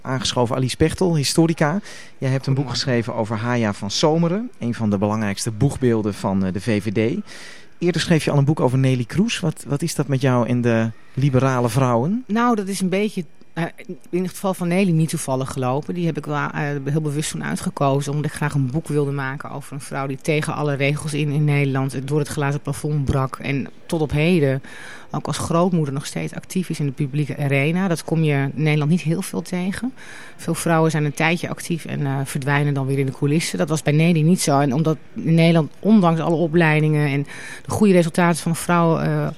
Aangeschoven Alice Pechtel, historica. Jij hebt een boek geschreven over Haya van Zomeren. Een van de belangrijkste boegbeelden van de VVD. Eerder schreef je al een boek over Neelie Kroes. Wat is dat met jou en de liberale vrouwen? Nou, dat is een beetje... in het geval van Neelie niet toevallig gelopen. Die heb ik wel heel bewust toen uitgekozen. Omdat ik graag een boek wilde maken over een vrouw die tegen alle regels in Nederland door het glazen plafond brak. En tot op heden ook als grootmoeder nog steeds actief is in de publieke arena. Dat kom je in Nederland niet heel veel tegen. Veel vrouwen zijn een tijdje actief en verdwijnen dan weer in de coulissen. Dat was bij Neelie niet zo. En omdat in Nederland, ondanks alle opleidingen en de goede resultaten van vrouwen...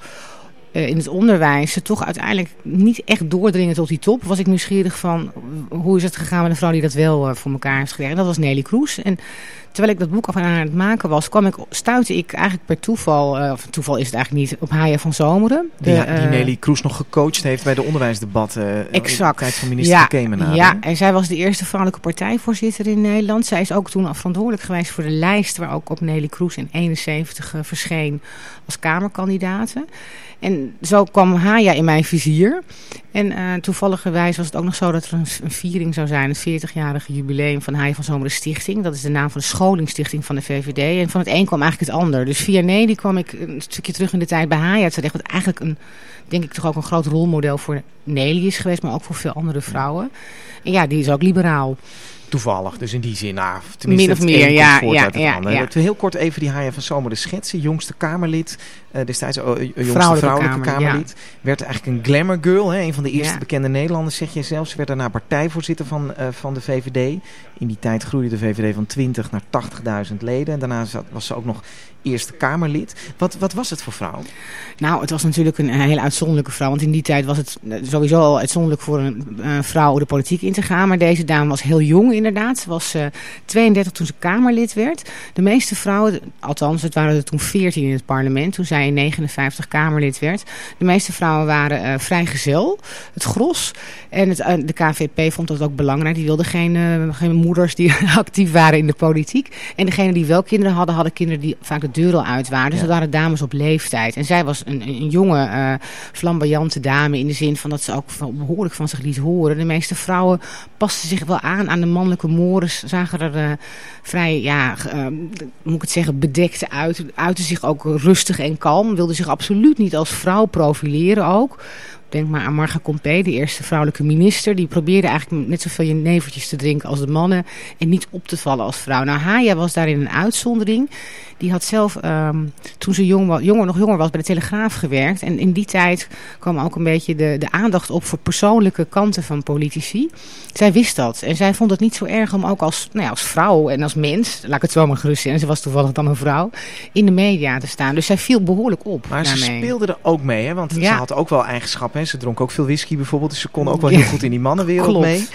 in het onderwijs ze toch uiteindelijk niet echt doordringen tot die top. Was ik nieuwsgierig van hoe is het gegaan met een vrouw die dat wel voor elkaar heeft gekregen. En dat was Neelie Kroes. En terwijl ik dat boek aan het maken was, stuitte ik eigenlijk per toeval, of toeval is het eigenlijk niet, op Haya van Zomeren. Die Neelie Kroes nog gecoacht heeft bij de onderwijsdebatten. Exact. In de tijd van minister Kemenade. Ja, en zij was de eerste vrouwelijke partijvoorzitter in Nederland. Zij is ook toen verantwoordelijk geweest voor de lijst waar ook op Neelie Kroes in 71 verscheen als kamerkandidaten. En zo kwam Haya in mijn vizier. En toevalligerwijs was het ook nog zo dat er een viering zou zijn. Het 40-jarige jubileum van Haya van Zomeren Stichting. Dat is de naam van de scholingsstichting van de VVD. En van het een kwam eigenlijk het ander. Dus via Neelie kwam ik een stukje terug in de tijd bij Haya terecht. Wat eigenlijk denk ik toch ook een groot rolmodel voor Neelie is geweest. Maar ook voor veel andere vrouwen. En ja, die is ook liberaal. Toevallig, dus in die zin, tenminste min of meer, ja. Laten we heel kort even die Haya van Zomeren schetsen. Jongste Kamerlid, destijds jongste vrouwelijke Kamerlid. Ja. Werd eigenlijk een glamour girl, hè? Een van de eerste bekende Nederlanders, zeg je zelf. Ze werd daarna partijvoorzitter van de VVD. In die tijd groeide de VVD van 20 naar 80.000 leden. En daarna was ze ook nog Eerste Kamerlid. Wat was het voor vrouw? Nou, het was natuurlijk een hele uitzonderlijke vrouw. Want in die tijd was het sowieso al uitzonderlijk voor een vrouw de politiek in te gaan. Maar deze dame was heel jong inderdaad. Ze was 32 toen ze Kamerlid werd. De meeste vrouwen, althans het waren er toen 14 in het parlement. Toen zij in 59 Kamerlid werd. De meeste vrouwen waren vrijgezel. Het gros. En de KVP vond dat ook belangrijk. Die wilde geen moeders die actief waren in de politiek. En degenen die wel kinderen hadden kinderen die vaak de deur al uit waren. Dus dat waren dames op leeftijd. En zij was een jonge, flamboyante dame in de zin van dat ze ook behoorlijk van zich liet horen. De meeste vrouwen pasten zich wel aan de mannelijke mores. Zagen er vrij, moet ik het zeggen, bedekt uit. Uiten zich ook rustig en kalm. Wilden zich absoluut niet als vrouw profileren ook. Denk maar aan Marga Compé, de eerste vrouwelijke minister. Die probeerde eigenlijk net zoveel jenevertjes te drinken als de mannen. En niet op te vallen als vrouw. Nou, Haya was daarin een uitzondering. Die had zelf, toen ze nog jonger was, bij de Telegraaf gewerkt. En in die tijd kwam ook een beetje de aandacht op voor persoonlijke kanten van politici. Zij wist dat. En zij vond het niet zo erg om ook als vrouw en als mens, laat ik het zo maar gerust zijn, en ze was toevallig dan een vrouw, in de media te staan. Dus zij viel behoorlijk op. Maar daarmee. Ze speelde er ook mee, hè? Want ze had ook wel eigenschappen. Hè? Ze dronk ook veel whisky bijvoorbeeld. Dus ze kon ook wel heel goed in die mannenwereld mee.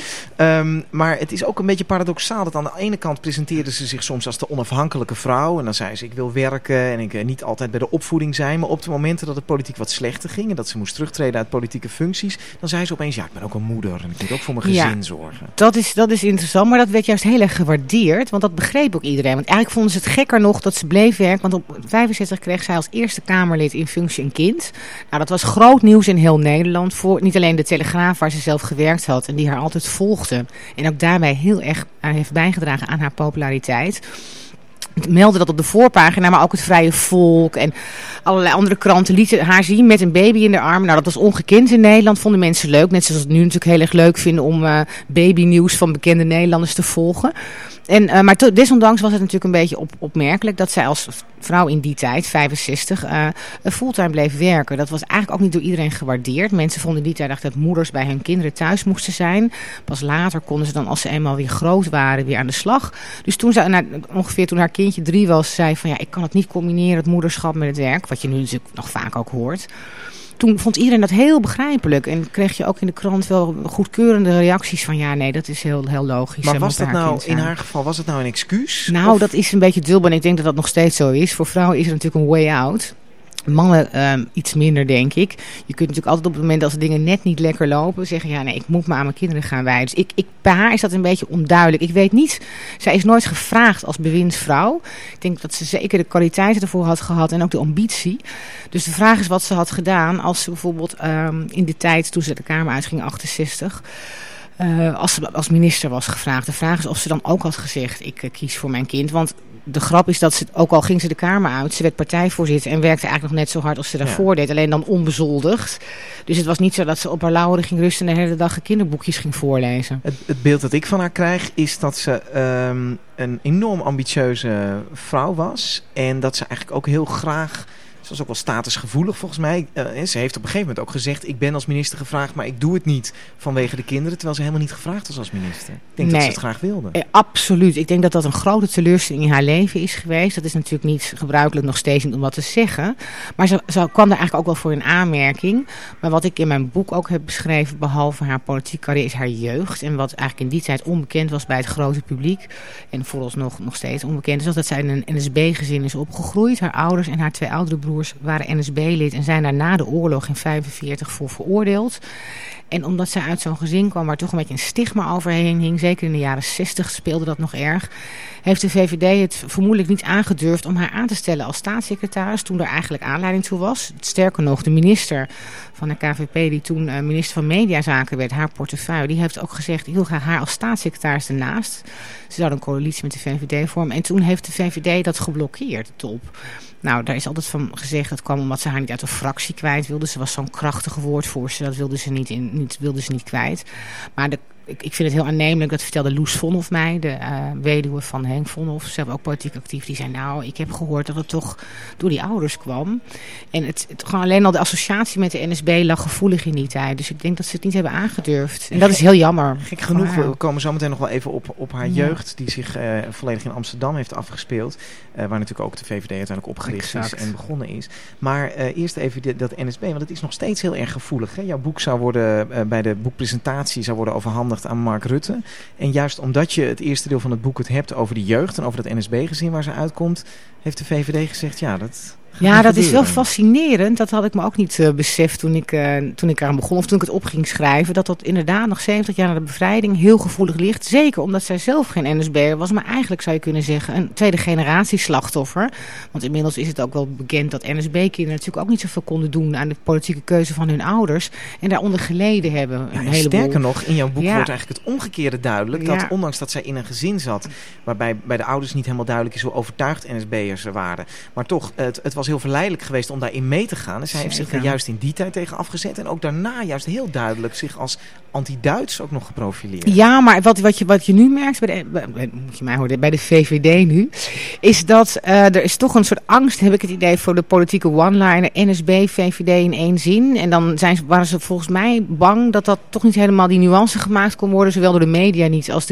Maar het is ook een beetje paradoxaal dat aan de ene kant presenteerde ze zich soms als de onafhankelijke vrouw. En dan zei ze, ik wil werken en ik niet altijd bij de opvoeding zijn. Maar op de momenten dat het politiek wat slechter ging en dat ze moest terugtreden uit politieke functies, dan zei ze opeens, ik ben ook een moeder en ik moet ook voor mijn gezin zorgen. Dat is interessant, maar dat werd juist heel erg gewaardeerd. Want dat begreep ook iedereen. Want eigenlijk vonden ze het gekker nog dat ze bleef werken. Want op 65 kreeg zij als eerste Kamerlid in functie een kind. Nou, dat was groot nieuws in heel Nederland. Voor niet alleen de Telegraaf waar ze zelf gewerkt had en die haar altijd volgde. En ook daarbij heel erg heeft bijgedragen aan haar populariteit. Meldde dat op de voorpagina, maar ook het Vrije Volk en allerlei andere kranten lieten haar zien met een baby in de arm. Nou, dat was ongekend in Nederland, vonden mensen leuk. Net zoals het nu natuurlijk heel erg leuk vinden om babynieuws van bekende Nederlanders te volgen. Maar desondanks was het natuurlijk een beetje opmerkelijk dat zij als vrouw in die tijd, 65, fulltime bleef werken. Dat was eigenlijk ook niet door iedereen gewaardeerd. Mensen vonden in die tijd dat moeders bij hun kinderen thuis moesten zijn. Pas later konden ze dan, als ze eenmaal weer groot waren, weer aan de slag. Dus toen ongeveer toen haar kindje 3 was, zei van ik kan het niet combineren, het moederschap met het werk. Wat je nu natuurlijk nog vaak ook hoort. Toen vond iedereen dat heel begrijpelijk. En kreeg je ook in de krant wel goedkeurende reacties van dat is heel, heel logisch. Maar was dat nou, in haar geval, was het nou een excuus? Nou, dat is een beetje dubbel en ik denk dat dat nog steeds zo is. Voor vrouwen is er natuurlijk een way out. Mannen iets minder, denk ik. Je kunt natuurlijk altijd op het moment als de dingen net niet lekker lopen zeggen, ik moet me aan mijn kinderen gaan wijden. Dus bij haar is dat een beetje onduidelijk. Ik weet niet, zij is nooit gevraagd als bewindsvrouw. Ik denk dat ze zeker de kwaliteiten ervoor had gehad en ook de ambitie. Dus de vraag is wat ze had gedaan als ze bijvoorbeeld in de tijd toen ze de Kamer uitging, 68... als minister was gevraagd. De vraag is of ze dan ook had gezegd, ik kies voor mijn kind. Want de grap is dat ze, ook al ging ze de Kamer uit, ze werd partijvoorzitter en werkte eigenlijk nog net zo hard als ze daarvoor deed. Alleen dan onbezoldigd. Dus het was niet zo dat ze op haar lauweren ging rusten en de hele dag kinderboekjes ging voorlezen. Het beeld dat ik van haar krijg is dat ze een enorm ambitieuze vrouw was. En dat ze eigenlijk ook heel graag... Ze was ook wel statusgevoelig volgens mij. Ze heeft op een gegeven moment ook gezegd... ik ben als minister gevraagd, maar ik doe het niet vanwege de kinderen. Terwijl ze helemaal niet gevraagd was als minister. Ik denk dat ze het graag wilde. Absoluut. Ik denk dat dat een grote teleurstelling in haar leven is geweest. Dat is natuurlijk niet gebruikelijk, nog steeds niet om dat te zeggen. Maar ze kwam daar eigenlijk ook wel voor in aanmerking. Maar wat ik in mijn boek ook heb beschreven... behalve haar politieke carrière, is haar jeugd. En wat eigenlijk in die tijd onbekend was bij het grote publiek... en vooralsnog nog steeds onbekend is... dat zij in een NSB-gezin is opgegroeid. Haar ouders en haar 2 oudere broers waren NSB-lid en zijn daar na de oorlog in 1945 voor veroordeeld. En omdat zij uit zo'n gezin kwam waar toch een beetje een stigma overheen hing, zeker in de jaren 60 speelde dat nog erg, heeft de VVD het vermoedelijk niet aangedurfd om haar aan te stellen als staatssecretaris toen er eigenlijk aanleiding toe was. Sterker nog, de minister van de KVP die toen minister van Mediazaken werd, haar portefeuille, die heeft ook gezegd, ik wil graag haar als staatssecretaris ernaast. Ze zouden een coalitie met de VVD vormen en toen heeft de VVD dat geblokkeerd, de top. Nou, daar is altijd van gezegd, dat kwam omdat ze haar niet uit de fractie kwijt wilde. Ze was zo'n krachtige woordvoerster, dat wilde ze niet kwijt. Maar ik vind het heel aannemelijk, dat vertelde Loes Vonhoff mij, de weduwe van Henk Vonhoff, zelf ook politiek actief. Die zei, nou, ik heb gehoord dat het toch door die ouders kwam. En het gewoon alleen al de associatie met de NSB lag gevoelig in die tijd. Dus ik denk dat ze het niet hebben aangedurfd. En dat is heel jammer. Gek genoeg, we komen zo meteen nog wel even op haar jeugd, die zich volledig in Amsterdam heeft afgespeeld. Waar natuurlijk ook de VVD uiteindelijk opgericht is en begonnen is. Maar eerst even dat NSB, want het is nog steeds heel erg gevoelig. Hè? Jouw boek zou worden, bij de boekpresentatie zou worden overhandigd aan Mark Rutte. En juist omdat je het eerste deel van het boek het hebt over de jeugd en over dat NSB-gezin waar ze uitkomt, heeft de VVD gezegd, ja, dat... Ja, dat is wel fascinerend. Dat had ik me ook niet beseft toen ik eraan begon. Of toen ik het op ging schrijven. Dat inderdaad nog 70 jaar na de bevrijding heel gevoelig ligt. Zeker omdat zij zelf geen NSB'er was. Maar eigenlijk zou je kunnen zeggen een tweede generatie slachtoffer. Want inmiddels is het ook wel bekend dat NSB-kinderen natuurlijk ook niet zoveel konden doen aan de politieke keuze van hun ouders. En daaronder geleden hebben. Ja, sterker nog, in jouw boek wordt eigenlijk het omgekeerde duidelijk. Dat ondanks dat zij in een gezin zat. Waarbij bij de ouders niet helemaal duidelijk is hoe overtuigd NSB'ers er waren. Maar toch, het was heel verleidelijk geweest om daarin mee te gaan. En zij heeft zich er juist in die tijd tegen afgezet. En ook daarna juist heel duidelijk zich als anti-Duits ook nog geprofileerd. Ja, maar wat je nu merkt moet je mij horen, bij de VVD nu, is dat er is toch een soort angst, heb ik het idee, voor de politieke one-liner, NSB, VVD in één zin. En dan waren ze volgens mij bang dat toch niet helemaal die nuance gemaakt kon worden, zowel door de media niet als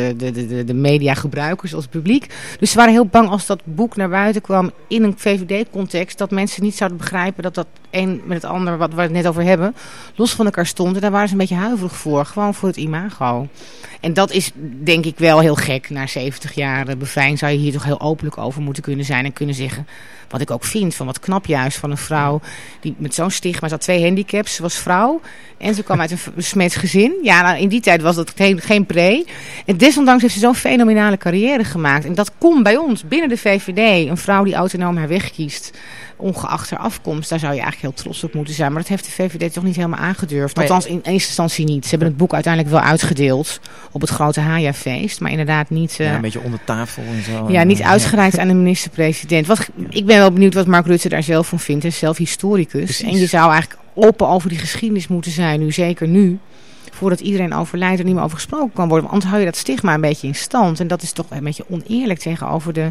de mediagebruikers, als het publiek. Dus ze waren heel bang als dat boek naar buiten kwam in een VVD-context, dat mensen niet zouden begrijpen dat dat een met het ander, wat we het net over hebben, los van elkaar stond. En daar waren ze een beetje huiverig voor. Gewoon voor het imago. En dat is denk ik wel heel gek. Na 70 jaar bevrijding zou je hier toch heel openlijk over moeten kunnen zijn. En kunnen zeggen, wat ik ook vind, van wat knap juist van een vrouw die met zo'n stigma, ze had 2 handicaps. Ze was vrouw en ze kwam uit een besmet gezin. Ja, nou, in die tijd was dat geen pre. En desondanks heeft ze zo'n fenomenale carrière gemaakt. En dat komt bij ons, binnen de VVD. Een vrouw die autonoom haar weg kiest, ongeacht haar afkomst, daar zou je eigenlijk heel trots op moeten zijn. Maar dat heeft de VVD toch niet helemaal aangedurfd. Althans, in eerste instantie niet. Ze hebben het boek uiteindelijk wel uitgedeeld op het grote Haya-feest. Maar inderdaad niet... een beetje onder tafel en zo. Ja, niet uitgereikt aan de minister-president. Ik ben wel benieuwd wat Mark Rutte daar zelf van vindt. Hij is zelf historicus. Precies. En je zou eigenlijk open over die geschiedenis moeten zijn. Nu, zeker nu. Voordat iedereen overlijdt er niet meer over gesproken kan worden. Want anders hou je dat stigma een beetje in stand. En dat is toch een beetje oneerlijk tegenover de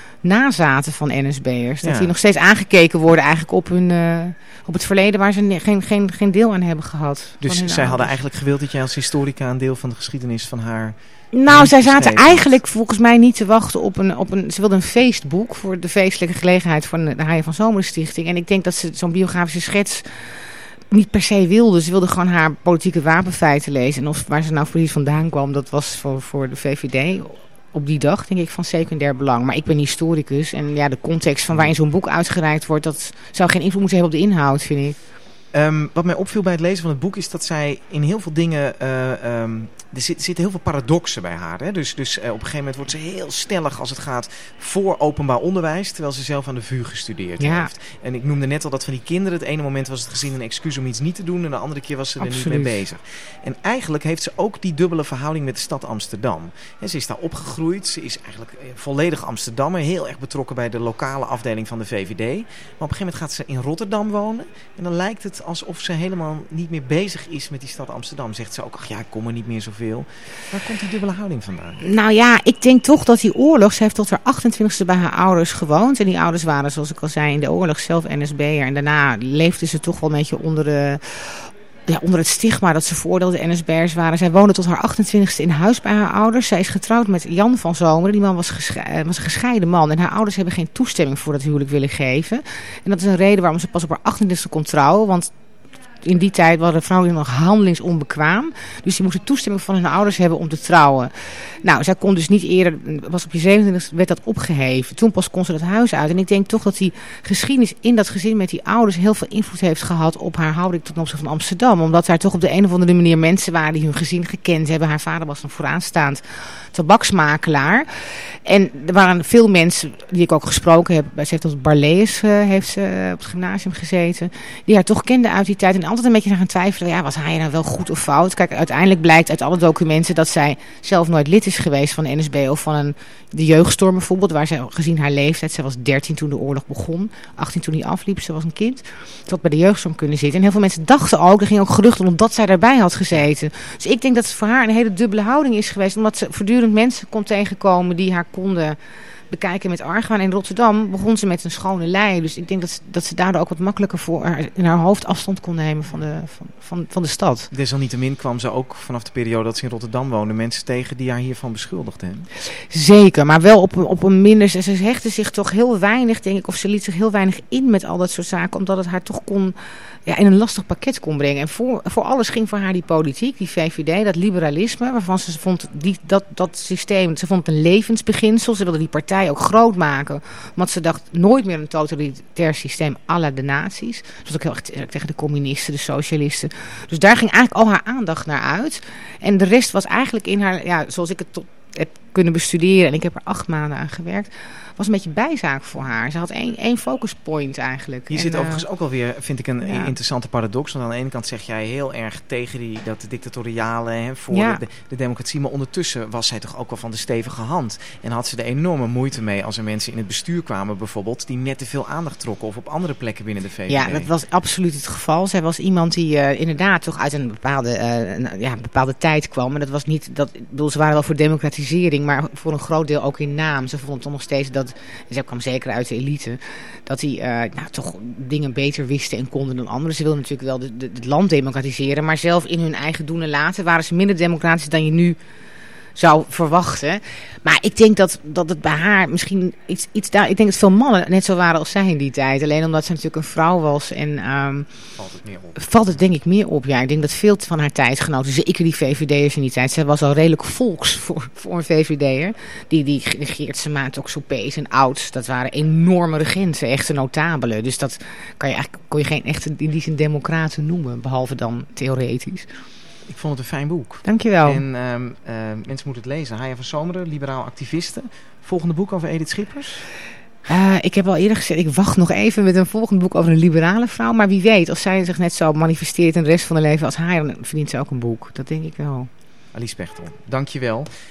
nazaten van NSB'ers. Dat die nog steeds aangekeken worden eigenlijk op het verleden waar ze geen deel aan hebben gehad. Dus zij hadden eigenlijk gewild dat jij als historica een deel van de geschiedenis van haar... Nou, zij zaten eigenlijk volgens mij niet te wachten op een... Ze wilden een feestboek voor de feestelijke gelegenheid van de Haya van Zomeren Stichting. En ik denk dat ze zo'n biografische schets niet per se wilde. Ze wilde gewoon haar politieke wapenfeiten lezen. En waar ze nou precies vandaan kwam, dat was voor de VVD op die dag, denk ik, van secundair belang. Maar ik ben historicus en ja, de context van waarin zo'n boek uitgereikt wordt, dat zou geen invloed moeten hebben op de inhoud, vind ik. Wat mij opviel bij het lezen van het boek is dat zij in heel veel dingen er zitten heel veel paradoxen bij haar. Hè? Dus op een gegeven moment wordt ze heel stellig als het gaat voor openbaar onderwijs, terwijl ze zelf aan de VU gestudeerd heeft. En ik noemde net al dat van die kinderen. Het ene moment was het gezien een excuus om iets niet te doen en de andere keer was ze er niet mee bezig. En eigenlijk heeft ze ook die dubbele verhouding met de stad Amsterdam. En ze is daar opgegroeid. Ze is eigenlijk volledig Amsterdammer. Heel erg betrokken bij de lokale afdeling van de VVD. Maar op een gegeven moment gaat ze in Rotterdam wonen. En dan lijkt het alsof ze helemaal niet meer bezig is met die stad Amsterdam. Zegt ze ook, ach ja, ik kom er niet meer zoveel. Waar komt die dubbele houding vandaan? Nou ja, ik denk toch dat die oorlog... Ze heeft tot haar 28e bij haar ouders gewoond. En die ouders waren, zoals ik al zei, in de oorlog zelf NSB'er. En daarna leefde ze toch wel een beetje onder het stigma dat ze voordeelde NSB'ers waren. Zij woonde tot haar 28e in huis bij haar ouders. Zij is getrouwd met Jan van Zomeren. Die man was een gescheiden man. En haar ouders hebben geen toestemming voor dat huwelijk willen geven. En dat is een reden waarom ze pas op haar 28e kon trouwen. Want in die tijd waren vrouwen nog handelingsonbekwaam. Dus die moesten toestemming van hun ouders hebben om te trouwen. Nou, zij kon dus niet eerder, was op je 27e werd dat opgeheven. Toen pas kon ze dat huis uit. En ik denk toch dat die geschiedenis in dat gezin met die ouders heel veel invloed heeft gehad op haar houding ten opzichte van Amsterdam. Omdat daar toch op de een of andere manier mensen waren die hun gezin gekend hebben. Haar vader was een vooraanstaand tabaksmakelaar. En er waren veel mensen die ik ook gesproken heb. Ze heeft op Barlees heeft ze op het gymnasium gezeten. Die haar toch kenden uit die tijd. En altijd een beetje naar gaan twijfelen. Ja, was hij nou wel goed of fout? Kijk, uiteindelijk blijkt uit alle documenten dat zij zelf nooit lid is geweest van de NSB of van de jeugdstorm bijvoorbeeld. Waar zij gezien haar leeftijd. Zij was 13 toen de oorlog begon. 18 toen hij afliep. Ze was een kind. Ze had bij de jeugdstorm kunnen zitten. En heel veel mensen dachten ook, er ging ook geruchten omdat zij daarbij had gezeten. Dus ik denk dat het voor haar een hele dubbele houding is geweest. Omdat ze voortdurend mensen kon tegenkomen die haar konden bekijken met argwaan. In Rotterdam begon ze met een schone lei. Dus ik denk dat ze daardoor ook wat makkelijker voor in haar hoofd afstand kon nemen van de stad. Desalniettemin kwam ze ook vanaf de periode dat ze in Rotterdam woonde mensen tegen die haar hiervan beschuldigden. Zeker, maar wel op een minder... Ze hechtte zich toch heel weinig, denk ik, of ze liet zich heel weinig in met al dat soort zaken, omdat het haar toch in een lastig pakket kon brengen. En voor alles ging voor haar die politiek, die VVD, dat liberalisme, waarvan ze vond dat systeem, ze vond het een levensbeginsel. Ze wilde die partij ook groot maken, want ze dacht nooit meer een totalitair systeem à la de nazi's. Dat was ook heel erg tegen de communisten, de socialisten. Dus daar ging eigenlijk al haar aandacht naar uit. En de rest was eigenlijk in haar, zoals ik het heb kunnen bestuderen, en ik heb er 8 maanden aan gewerkt, was een beetje bijzaak voor haar. Ze had één focuspoint eigenlijk. Hier zit overigens ook alweer, vind ik, een interessante paradox. Want aan de ene kant zeg jij heel erg tegen dat dictatoriale, voor de democratie. Maar ondertussen was zij toch ook wel van de stevige hand. En had ze er enorme moeite mee als er mensen in het bestuur kwamen bijvoorbeeld, die net te veel aandacht trokken of op andere plekken binnen de VVD. Ja, dat was absoluut het geval. Zij was iemand die inderdaad toch uit een bepaalde tijd kwam. En dat was niet, ze waren wel voor democratisering, maar voor een groot deel ook in naam. Ze vonden toch nog steeds dat, en zij kwam zeker uit de elite, dat die toch dingen beter wisten en konden dan anderen. Ze wilden natuurlijk wel het land democratiseren, maar zelf in hun eigen doen en laten waren ze minder democratisch dan je nu zou verwachten. Maar ik denk dat het bij haar misschien iets daar... Ik denk dat veel mannen net zo waren als zij in die tijd. Alleen omdat ze natuurlijk een vrouw was. En valt het denk ik meer op. Ja, ik denk dat veel van haar tijdgenoten, zeker die VVD'ers in die tijd, zij was al redelijk volks voor een VVD'er. Die regeert ze maand ook Sopees en Ouds. Dat waren enorme regenten, echte notabelen. Dus dat kon je geen echte in die zin democraten noemen, behalve dan theoretisch. Ik vond het een fijn boek. Dankjewel. En mensen moeten het lezen. Haya van Zomeren, liberaal activiste. Volgende boek over Edith Schippers? Ik heb al eerder gezegd, ik wacht nog even met een volgend boek over een liberale vrouw. Maar wie weet, als zij zich net zo manifesteert in de rest van haar leven als haar, dan verdient ze ook een boek. Dat denk ik wel. Alice Pechtel, dankjewel.